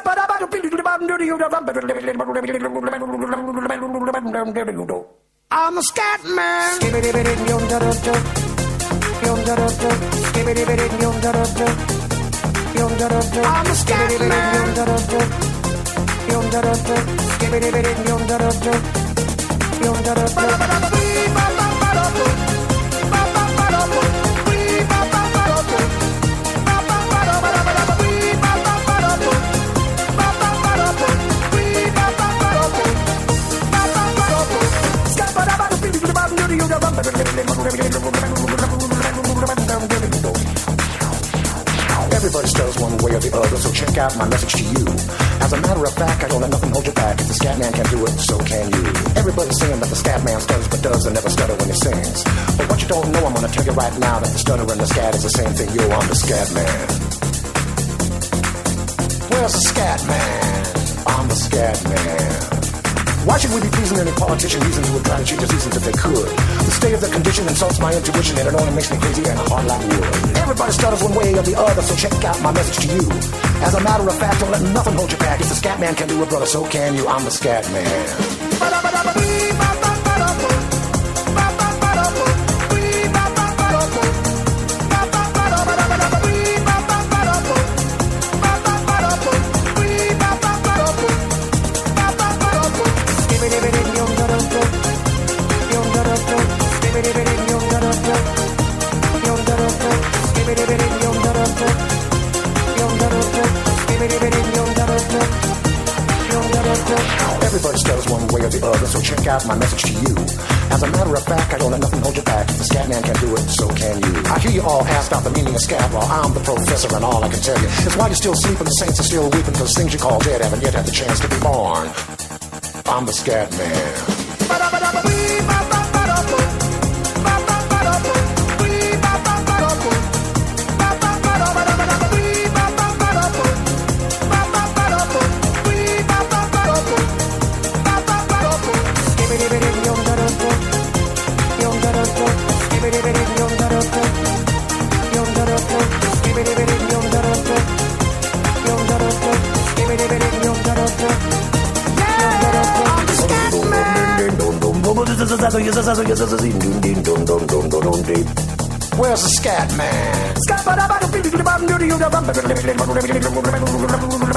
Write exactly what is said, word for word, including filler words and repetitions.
I'm a scat man. I'm a scat Everybody stutters one way or the other, so check out my message to you. As a matter of fact, I don't let nothing hold you back. If the scat man can do it, so can you. Everybody's saying that the scat man stutters but does and never stutter when he sings. But what you don't know, I'm gonna tell you right now that the stutter and the scat is the same thing. Yo, I'm the scat man. Where's the scat man? I'm the scat man. Why should we be pleasing any politician reasons who would try to cheat the seasons if they could? The state of their condition insults my intuition and it only makes me crazy and hard like wood. Everybody stutters one way or the other, so check out my message to you. As a matter of fact, don't let nothing hold you back. If the scat man can do it, brother, so can you. I'm the scat man. Everybody stutters one way or the other, so check out my message to you. As a matter of fact, I don't let nothing hold you back. If the scat man can do it, so can you. I hear you all ask about the meaning of scat, well, I'm the professor and all I can tell you is why you're still sleeping, the saints are still weeping, because things you call dead haven't yet had the chance to be born. I'm the scat man. Where's the scat man?